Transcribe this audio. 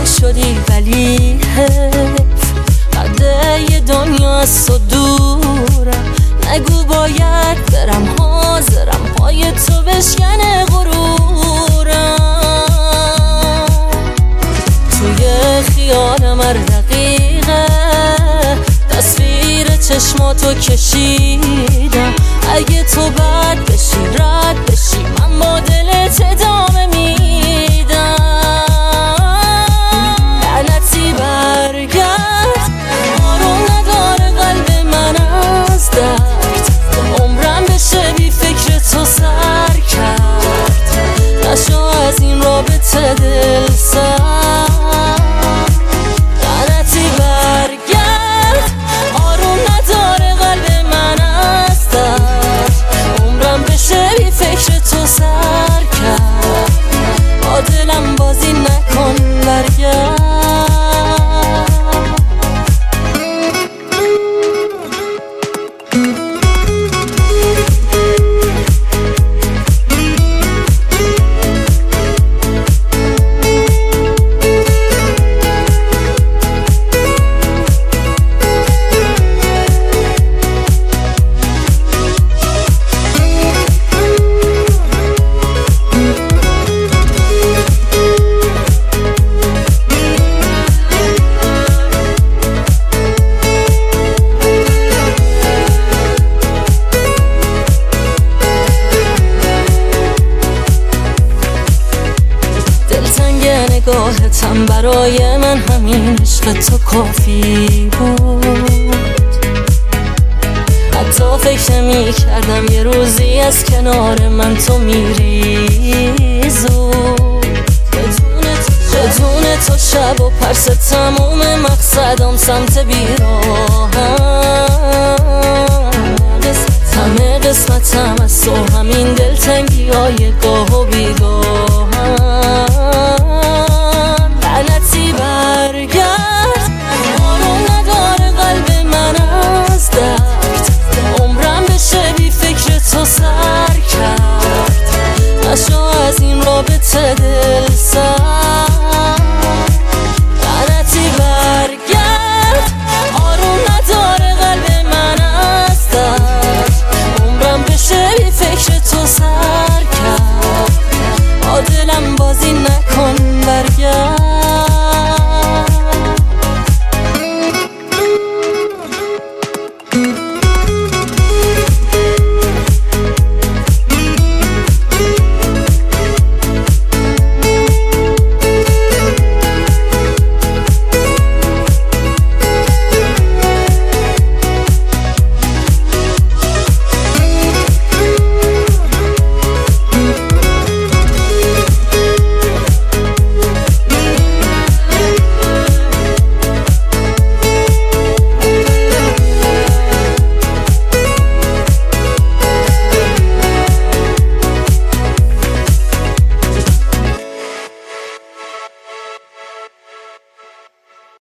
شدی ولی حیف قده یه دنیا از تو دورم نگو باید برم حاضرم پای تو بشکنه غرورم توی خیالم هر دقیقه تصویر چشماتو کشیدم اگه تو بد بشی رد بشی من با دلت ادامه میدم لعنتی برگرد آروم نداره قلب من از درد عمرم بشه بی فکر تو سر کرد نشو از این رابطه دل سر لعنتی برگرد آروم نداره قلب من از درد عمرم بشه بی فکر تو سر کرد با دلم بازی نکن برگرد نگاهتم برای من همین عشق تو کافی بود حتی فکر می کردم یه روزی از کنار من تو میری زود بدون تو شب و پرس تموم مقصدم سمت بیراهم همه قسمتم از تو همین دلتنگی های گاه و بیگاهم لعنتی برگرد آروم نداره قلب من از درد عمرم بشه بی فکر تو سر کرد نشو از این رابطه دل سر